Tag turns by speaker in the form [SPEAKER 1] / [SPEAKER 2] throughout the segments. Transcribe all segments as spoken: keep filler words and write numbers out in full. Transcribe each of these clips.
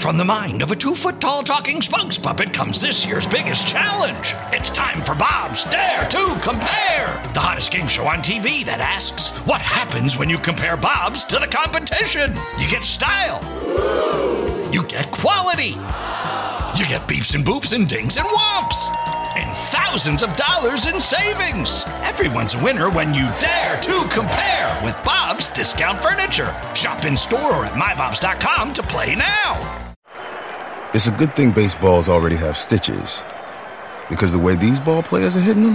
[SPEAKER 1] From the mind of a two-foot-tall talking spokes puppet comes this year's biggest challenge. It's time for Bob's Dare to Compare, the hottest game show on T V that asks, what happens when you compare Bob's to the competition? You get style. You get quality. You get beeps and boops and dings and whomps. And thousands of dollars in savings. Everyone's a winner when you dare to compare with Bob's Discount Furniture. Shop in store or at my bobs dot com to play now.
[SPEAKER 2] It's a good thing baseballs already have stitches, because the way these ball players are hitting them,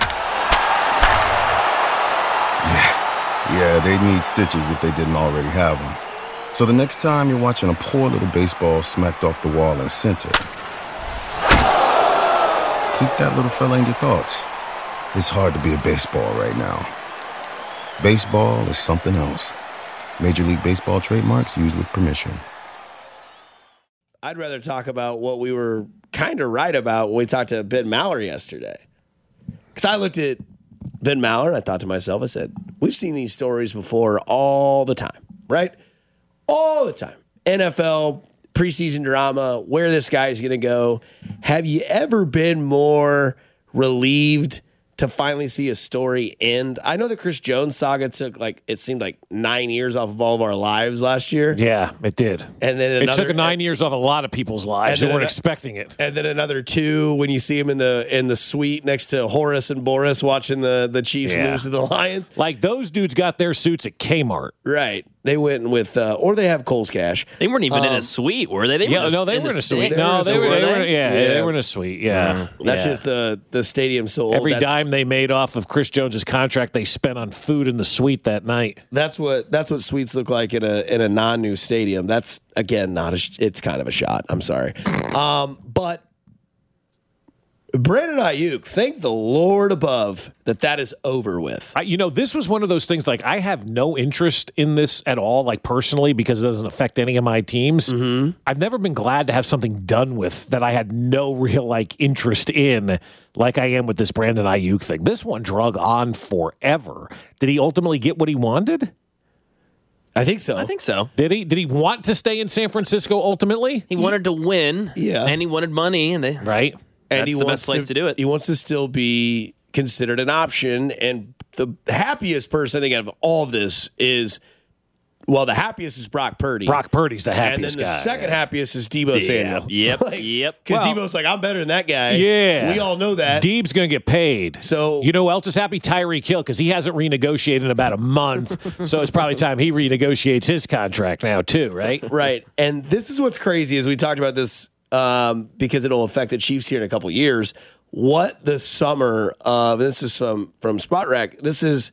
[SPEAKER 2] yeah, yeah, they need stitches if they didn't already have them. So the next time you're watching a poor little baseball smacked off the wall in center, keep that little fella in your thoughts. It's hard to be a baseball right now. Baseball is something else. Major League Baseball trademarks used with permission.
[SPEAKER 3] I'd rather talk about what we were kind of right about when we talked to Ben Maller yesterday. Because I looked at Ben Maller and I thought to myself, I said, we've seen these stories before all the time, right? All the time. N F L, preseason drama, where this guy is going to go. Have you ever been more relieved to finally see a story end? I know the Chris Jones saga took, like, it seemed like nine years off of all of our lives last year.
[SPEAKER 4] Yeah, it did.
[SPEAKER 3] And then another,
[SPEAKER 4] it took nine years off a lot of people's lives who weren't an, expecting it.
[SPEAKER 3] And then another two when you see him in the in the suite next to Horace and Boris watching the, the Chiefs
[SPEAKER 4] yeah.
[SPEAKER 3] lose to the Lions.
[SPEAKER 4] Like, those dudes got their suits at Kmart.
[SPEAKER 3] Right. They went with, uh, or they have Kohl's Cash.
[SPEAKER 5] They weren't even
[SPEAKER 3] um,
[SPEAKER 5] in a suite, were they? They
[SPEAKER 4] yeah,
[SPEAKER 5] were
[SPEAKER 4] no, they
[SPEAKER 5] in
[SPEAKER 4] were in a suite.
[SPEAKER 3] They
[SPEAKER 4] No,
[SPEAKER 3] were
[SPEAKER 4] they were, they were, yeah,
[SPEAKER 3] yeah,
[SPEAKER 4] they were in a suite. Yeah,
[SPEAKER 3] mm. that's
[SPEAKER 4] yeah.
[SPEAKER 3] just the the stadium so old.
[SPEAKER 4] Every
[SPEAKER 3] that's,
[SPEAKER 4] dime they made off of Chris Jones's contract, they spent on food in the suite that night.
[SPEAKER 3] That's what that's what suites look like in a in a non new stadium. That's again not a. It's kind of a shot. I'm sorry, um, but. Brandon Ayuk, thank the Lord above that that is over with.
[SPEAKER 4] I, you know, this was one of those things, like, I have no interest in this at all, like, personally, because it doesn't affect any of my teams.
[SPEAKER 3] Mm-hmm.
[SPEAKER 4] I've never been glad to have something done with that I had no real, like, interest in, like I am with this Brandon Ayuk thing. This one drug on forever. Did he ultimately get what he wanted?
[SPEAKER 3] I think so.
[SPEAKER 5] I think so.
[SPEAKER 4] Did he? Did he want to stay in San Francisco ultimately?
[SPEAKER 5] He wanted to win,
[SPEAKER 3] yeah,
[SPEAKER 5] and he wanted money, and they
[SPEAKER 4] right.
[SPEAKER 3] And
[SPEAKER 5] That's
[SPEAKER 3] he
[SPEAKER 5] the
[SPEAKER 3] wants
[SPEAKER 5] best place to, to do it.
[SPEAKER 3] He wants to still be considered an option. And the happiest person, I think, out of all of this is, well, the happiest is Brock Purdy.
[SPEAKER 4] Brock Purdy's the happiest
[SPEAKER 3] And then the
[SPEAKER 4] guy,
[SPEAKER 3] second
[SPEAKER 4] yeah.
[SPEAKER 3] happiest is Deebo Samuel.
[SPEAKER 5] Yep,
[SPEAKER 3] like,
[SPEAKER 5] yep.
[SPEAKER 3] Because
[SPEAKER 4] well,
[SPEAKER 3] Deebo's like, I'm better than that guy.
[SPEAKER 4] Yeah.
[SPEAKER 3] We all know that.
[SPEAKER 4] Deeb's going to get paid.
[SPEAKER 3] So,
[SPEAKER 4] you know who else is happy? Tyreek Hill, because he hasn't renegotiated in about a month. So it's probably time he renegotiates his contract now, too, right?
[SPEAKER 3] Right. And this is what's crazy is we talked about this um, because it'll affect the Chiefs here in a couple of years. What the summer of, this is from, from Spot Rack, this is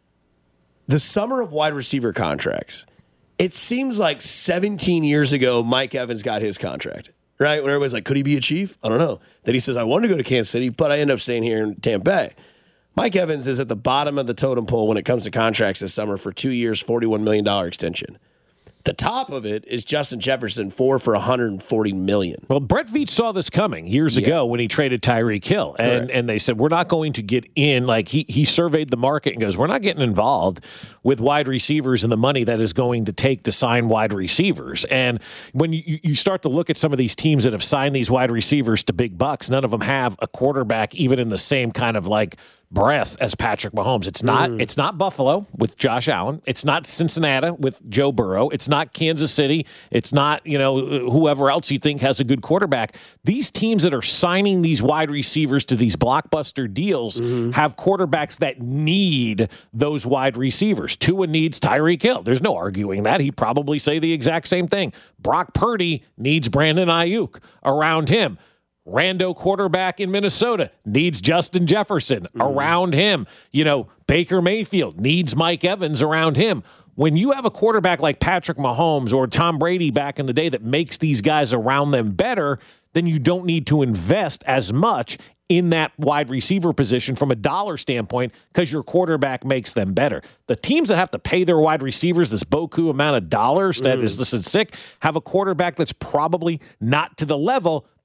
[SPEAKER 3] the summer of wide receiver contracts. It seems like seventeen years ago, Mike Evans got his contract, right? When everybody's like, could he be a Chief? I don't know. Then he says, I wanted to go to Kansas City, but I end up staying here in Tampa Bay. Mike Evans is at the bottom of the totem pole when it comes to contracts this summer for two years, forty-one million dollars extension. The top of it is Justin Jefferson, four for one hundred forty million dollars.
[SPEAKER 4] Well, Brett Veach saw this coming years yeah. ago when he traded Tyreek Hill. And, and they said, we're not going to get in. Like, he, he surveyed the market and goes, we're not getting involved with wide receivers and the money that is going to take to sign wide receivers. And when you, you start to look at some of these teams that have signed these wide receivers to big bucks, none of them have a quarterback even in the same kind of, like, breath as Patrick Mahomes. It's not mm. it's not Buffalo with Josh Allen. It's not Cincinnati with Joe Burrow. It's not Kansas City. It's not, you know, whoever else you think has a good quarterback. These teams that are signing these wide receivers to these blockbuster deals mm-hmm. have quarterbacks that need those wide receivers. Tua needs Tyreek Hill. There's no arguing that. He'd probably say the exact same thing. Brock Purdy needs Brandon Ayuk around him. Rando quarterback in Minnesota needs Justin Jefferson mm. around him. You know, Baker Mayfield needs Mike Evans around him. When you have a quarterback like Patrick Mahomes or Tom Brady back in the day that makes these guys around them better, then you don't need to invest as much in that wide receiver position from a dollar standpoint because your quarterback makes them better. The teams that have to pay their wide receivers this boku amount of dollars that mm. is listen sick have a quarterback that's probably not to the level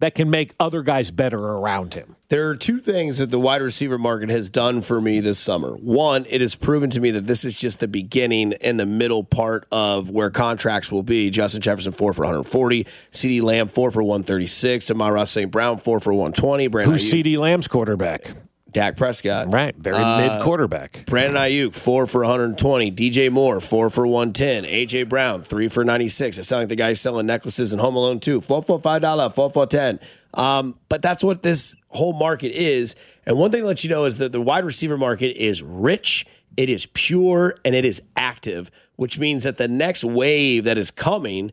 [SPEAKER 4] that can make other guys better around him.
[SPEAKER 3] There are two things that the wide receiver market has done for me this summer. One, it has proven to me that this is just the beginning and the middle part of where contracts will be. Justin Jefferson, four for one forty. CeeDee Lamb, four for one thirty-six. Amon-Ra Saint Brown, four for one twenty. Brandon
[SPEAKER 4] Who's CeeDee Lamb's quarterback?
[SPEAKER 3] Dak Prescott.
[SPEAKER 4] Right, very
[SPEAKER 3] uh,
[SPEAKER 4] mid quarterback.
[SPEAKER 3] Brandon Ayuk, four for one twenty. D J Moore, four for one ten. A J Brown, three for ninety-six. It sounds like the guy's selling necklaces in Home Alone too. four for five dollars, four for ten. Um, but that's what this whole market is. And one thing to let you know is that the wide receiver market is rich, it is pure, and it is active, which means that the next wave that is coming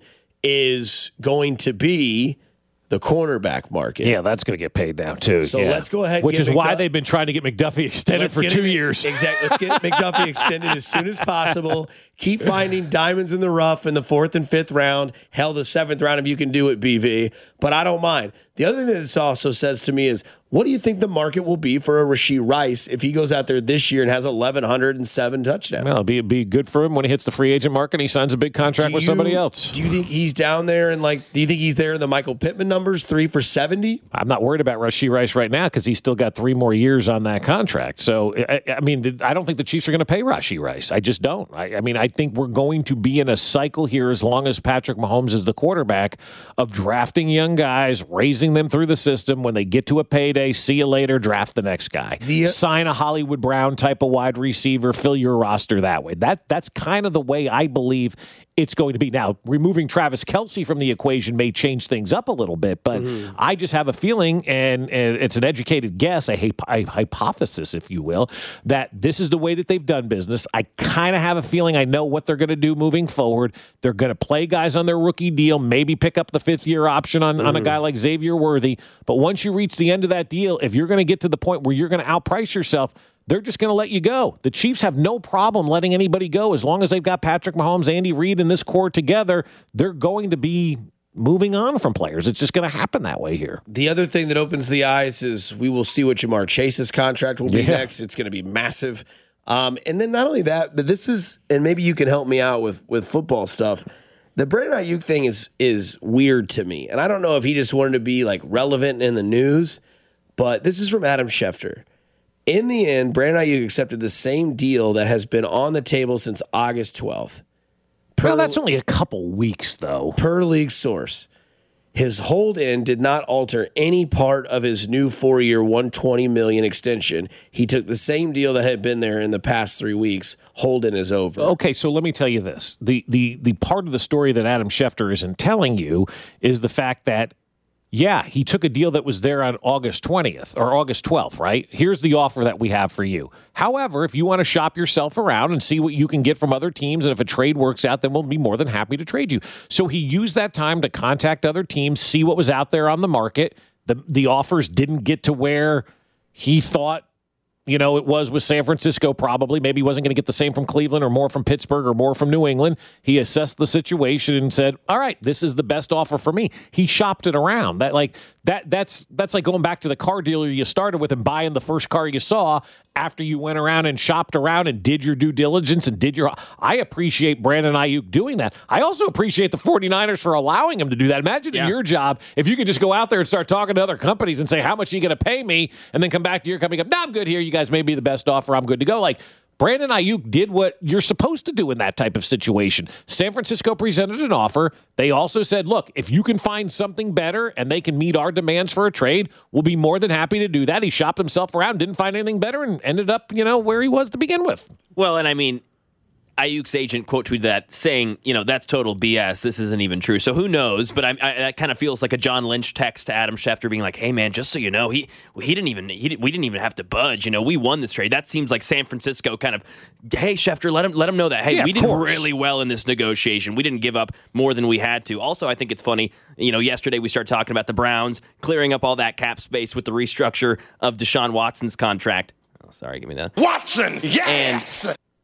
[SPEAKER 3] is going to be the cornerback market.
[SPEAKER 4] Yeah, that's going to get paid now, too.
[SPEAKER 3] So
[SPEAKER 4] yeah.
[SPEAKER 3] let's go ahead and
[SPEAKER 4] Which
[SPEAKER 3] get
[SPEAKER 4] is
[SPEAKER 3] McDuff-
[SPEAKER 4] why they've been trying to get McDuffie extended
[SPEAKER 3] Let's
[SPEAKER 4] for
[SPEAKER 3] get
[SPEAKER 4] two
[SPEAKER 3] it-
[SPEAKER 4] years.
[SPEAKER 3] Exactly. Let's get McDuffie extended as soon as possible. Keep finding diamonds in the rough in the fourth and fifth round. Hell, the seventh round if you can do it, B V. But I don't mind. The other thing that this also says to me is, what do you think the market will be for a Rashee Rice if he goes out there this year and has eleven oh seven touchdowns?
[SPEAKER 4] Well, it'll be, be good for him when he hits the free agent market and he signs a big contract
[SPEAKER 3] Do
[SPEAKER 4] with
[SPEAKER 3] you-
[SPEAKER 4] somebody else.
[SPEAKER 3] Do you think he's down there and like, do you think he's there in the Michael Pittman numbers, three for seventy?
[SPEAKER 4] I'm not worried about Rashee Rice right now because he's still got three more years on that contract. So, I, I mean, I don't think the Chiefs are going to pay Rashee Rice. I just don't. I, I mean, I think we're going to be in a cycle here as long as Patrick Mahomes is the quarterback of drafting young guys, raising them through the system. When they get to a payday, see you later, draft the next guy.
[SPEAKER 3] The, uh,
[SPEAKER 4] Sign a Hollywood Brown type of wide receiver, fill your roster that way. That That's kind of the way I believe it's going to be. Now, removing Travis Kelce from the equation may change things up a little bit, but mm-hmm. I just have a feeling, and, and it's an educated guess, a, hyp- a hypothesis, if you will, that this is the way that they've done business. I kind of have a feeling I know what they're going to do moving forward. They're going to play guys on their rookie deal, maybe pick up the fifth-year option on, mm-hmm. on a guy like Xavier Worthy, but once you reach the end of that deal, if you're going to get to the point where you're going to outprice yourself, they're just going to let you go. The Chiefs have no problem letting anybody go as long as they've got Patrick Mahomes, Andy Reid, and this core together. They're going to be moving on from players. It's just going to happen that way here.
[SPEAKER 3] The other thing that opens the eyes is we will see what Jamar Chase's contract will be
[SPEAKER 4] yeah.
[SPEAKER 3] next. It's going to be massive. Um, and then not only that, but this is, and maybe you can help me out with with football stuff. The Brandon Ayuk thing is is weird to me, and I don't know if he just wanted to be like relevant in the news, but this is from Adam Schefter. In the end, Brandon Ayuk accepted the same deal that has been on the table since August twelfth. Per,
[SPEAKER 4] well, that's only a couple weeks, though.
[SPEAKER 3] Per league source, his hold-in did not alter any part of his new four-year, one hundred twenty million dollars extension. He took the same deal that had been there in the past three weeks. Hold-in is over.
[SPEAKER 4] Okay, so let me tell you this. The, the, the part of the story that Adam Schefter isn't telling you is the fact that yeah, he took a deal that was there on August twentieth or August twelfth, right? Here's the offer that we have for you. However, if you want to shop yourself around and see what you can get from other teams, and if a trade works out, then we'll be more than happy to trade you. So he used that time to contact other teams, see what was out there on the market. The, the offers didn't get to where he thought, you know, it was with San Francisco probably. Maybe he wasn't going to get the same from Cleveland or more from Pittsburgh or more from New England. He assessed the situation and said, all right, this is the best offer for me. He shopped it around. That like that that's that's like going back to the car dealer you started with and buying the first car you saw after you went around and shopped around and did your due diligence and did your I appreciate Brandon Ayuk doing that. I also appreciate the 49ers for allowing him to do that. Imagine yeah. in your job if you could just go out there and start talking to other companies and say, how much are you going to pay me? And then come back to your company and go, no, I'm good here. You guys may be the best offer. I'm good to go. Like, Brandon Ayuk did what you're supposed to do in that type of situation. San Francisco presented an offer. They also said, look, if you can find something better and they can meet our demands for a trade, we'll be more than happy to do that. He shopped himself around, didn't find anything better, and ended up, you know, where he was to begin with.
[SPEAKER 5] Well, and I mean, Ayuk's agent quote tweeted that saying, you know, that's total B S. This isn't even true. So who knows? But I, I, that kind of feels like a John Lynch text to Adam Schefter being like, hey, man, just so you know, he he didn't even he we didn't even have to budge. You know, we won this trade. That seems like San Francisco kind of, hey, Schefter, let him let him know that. Hey,
[SPEAKER 4] yeah,
[SPEAKER 5] we did
[SPEAKER 4] course.
[SPEAKER 5] really well in this negotiation. We didn't give up more than we had to. Also, I think it's funny, you know, yesterday we started talking about the Browns clearing up all that cap space with the restructure of Deshaun Watson's contract. Oh, sorry, give me that.
[SPEAKER 1] Watson, yes!
[SPEAKER 5] And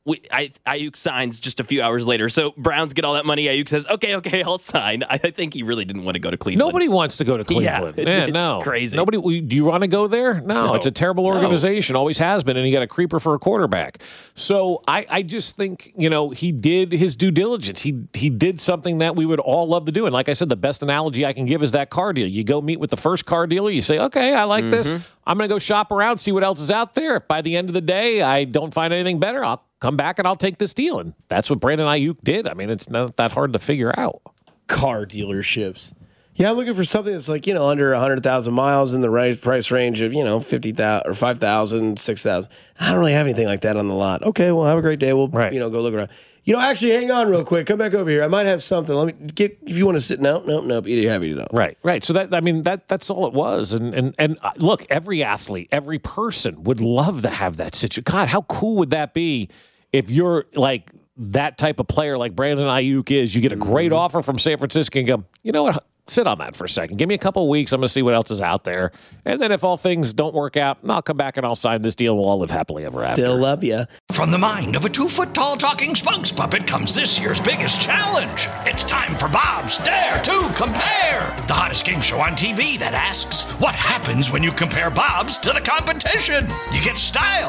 [SPEAKER 5] we, I, Ayuk signs just a few hours later. So Browns get all that money. Ayuk says, okay, okay, I'll sign. I, I think he really didn't want to go to Cleveland.
[SPEAKER 4] Nobody wants to go to Cleveland.
[SPEAKER 5] Yeah, it's,
[SPEAKER 4] yeah,
[SPEAKER 5] it's
[SPEAKER 4] no.
[SPEAKER 5] crazy.
[SPEAKER 4] Nobody. Do you want to go there? No,
[SPEAKER 5] No.
[SPEAKER 4] it's a terrible organization.
[SPEAKER 5] No.
[SPEAKER 4] Always has been, and you got a creeper for a quarterback. So I, I just think, you know, he did his due diligence. He he did something that we would all love to do. And like I said, the best analogy I can give is that car deal. You go meet with the first car dealer. You say, okay, I like mm-hmm. this. I'm going to go shop around, see what else is out there. If by the end of the day I don't find anything better, I'll come back and I'll take this deal. And that's what Brandon Ayuk did. I mean, it's not that hard to figure out.
[SPEAKER 3] Car dealerships. Yeah, I'm looking for something that's like, you know, under one hundred thousand miles in the right price range of, you know, fifty thousand or five thousand, six thousand. I don't really have anything like that on the lot. Okay, well, have a great day. We'll,
[SPEAKER 4] right.
[SPEAKER 3] you know, go look around. You know, actually, hang on real quick. Come back over here. I might have something. Let me get, if you want to sit. Nope, nope, nope. Either you have it or you don't.
[SPEAKER 4] Right, right. So that, I mean, that that's all it was. And and and uh, look, every athlete, every person would love to have that situation. God, how cool would that be if you're like that type of player like Brandon Ayuk is? You get a great mm-hmm. offer from San Francisco and go, you know what? Sit on that for a second. Give me a couple of weeks. I'm going to see what else is out there. And then if all things don't work out, I'll come back and I'll sign this deal. We'll all live happily ever after.
[SPEAKER 3] Still love you.
[SPEAKER 1] From the mind of a two-foot-tall talking spokes puppet comes this year's biggest challenge. It's time for Bob's Dare to Compare, the hottest game show on T V that asks, what happens when you compare Bob's to the competition? You get style.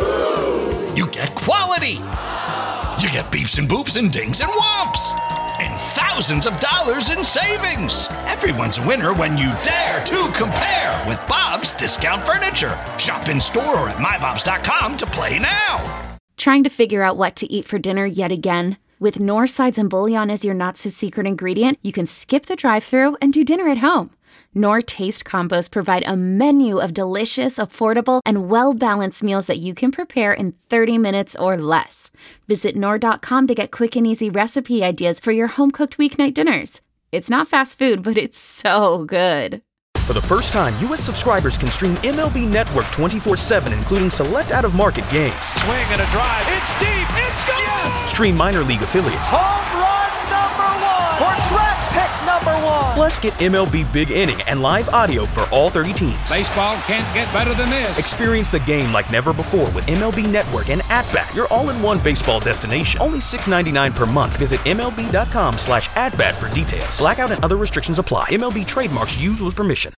[SPEAKER 1] You get quality. You get beeps and boops and dings and whomps. And thousands of dollars in savings. Everyone's a winner when you dare to compare with Bob's Discount Furniture. Shop in store or at my bobs dot com to play now.
[SPEAKER 6] Trying to figure out what to eat for dinner yet again? With Knorr sides and bouillon as your not-so-secret ingredient, you can skip the drive-thru and do dinner at home. Knorr Taste Combos provide a menu of delicious, affordable, and well-balanced meals that you can prepare in thirty minutes or less. Visit Knorr dot com to get quick and easy recipe ideas for your home-cooked weeknight dinners. It's not fast food, but it's so good.
[SPEAKER 7] For the first time, U S subscribers can stream M L B Network twenty-four seven, including select out-of-market games.
[SPEAKER 8] Swing and a drive. It's deep. It's gone. Yes!
[SPEAKER 7] Stream minor league affiliates.
[SPEAKER 8] Home run number one. Or draft pick number one.
[SPEAKER 7] Plus, get M L B Big Inning and live audio for all thirty teams.
[SPEAKER 8] Baseball can't get better than this.
[SPEAKER 7] Experience the game like never before with M L B Network and At-Bat, your all-in-one baseball destination. Only six dollars and ninety-nine cents per month. Visit M L B dot com slash at bat for details. Blackout and other restrictions apply. M L B trademarks used with permission.